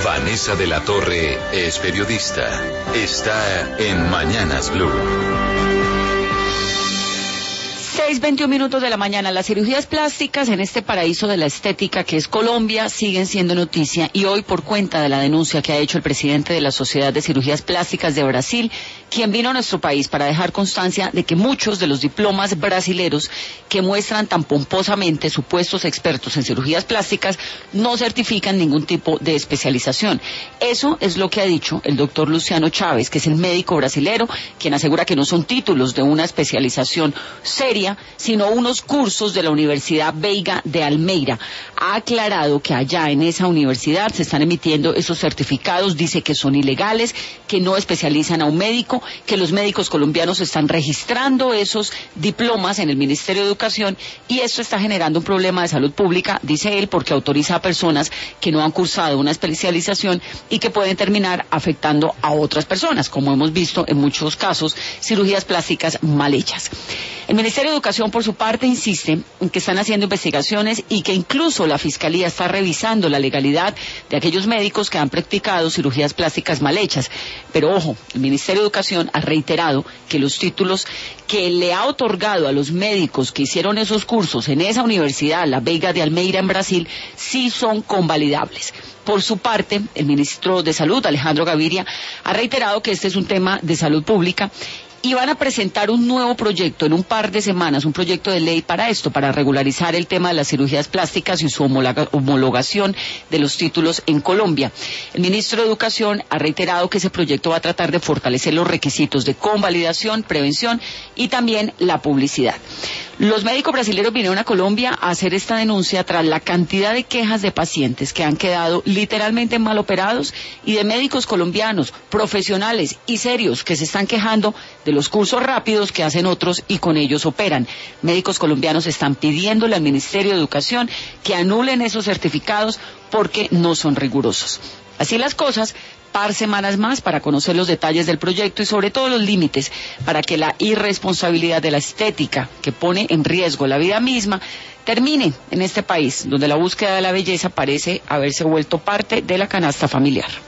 Vanessa de la Torre es periodista. Está en Mañanas Blue. 6:21 de la mañana. Las cirugías plásticas en este paraíso de la estética que es Colombia siguen siendo noticia, y hoy, por cuenta de la denuncia que ha hecho el presidente de la Sociedad de Cirugías Plásticas de Brasil, quien vino a nuestro país para dejar constancia de que muchos de los diplomas brasileros que muestran tan pomposamente supuestos expertos en cirugías plásticas no certifican ningún tipo de especialización. Eso es lo que ha dicho el doctor Luciano Chávez, que es el médico brasilero, quien asegura que no son títulos de una especialización seria, sino unos cursos de la Universidad Veiga de Almeida. Ha aclarado que allá en esa universidad se están emitiendo esos certificados, dice que son ilegales, que no especializan a un médico, que los médicos colombianos están registrando esos diplomas en el Ministerio de Educación, y esto está generando un problema de salud pública, dice él, porque autoriza a personas que no han cursado una especialización y que pueden terminar afectando a otras personas, como hemos visto en muchos casos, cirugías plásticas mal hechas. El Ministerio de Educación, por su parte, insiste en que están haciendo investigaciones y que incluso la Fiscalía está revisando la legalidad de aquellos médicos que han practicado cirugías plásticas mal hechas. Pero ojo, el Ministerio de Educación ha reiterado que los títulos que le ha otorgado a los médicos que hicieron esos cursos en esa universidad, la Veiga de Almeida en Brasil, sí son convalidables. Por su parte, el ministro de Salud, Alejandro Gaviria, ha reiterado que este es un tema de salud pública y van a presentar un nuevo proyecto en un par de semanas, un proyecto de ley para esto, para regularizar el tema de las cirugías plásticas y su homologación de los títulos en Colombia. El ministro de Educación ha reiterado que ese proyecto va a tratar de fortalecer los requisitos de convalidación, prevención y también la publicidad. Los médicos brasileños vinieron a Colombia a hacer esta denuncia tras la cantidad de quejas de pacientes que han quedado literalmente mal operados y de médicos colombianos, profesionales y serios, que se están quejando de los cursos rápidos que hacen otros y con ellos operan. Médicos colombianos están pidiéndole al Ministerio de Educación que anulen esos certificados porque no son rigurosos. Así las cosas, par semanas más para conocer los detalles del proyecto y sobre todo los límites para que la irresponsabilidad de la estética, que pone en riesgo la vida misma, termine en este país, donde la búsqueda de la belleza parece haberse vuelto parte de la canasta familiar.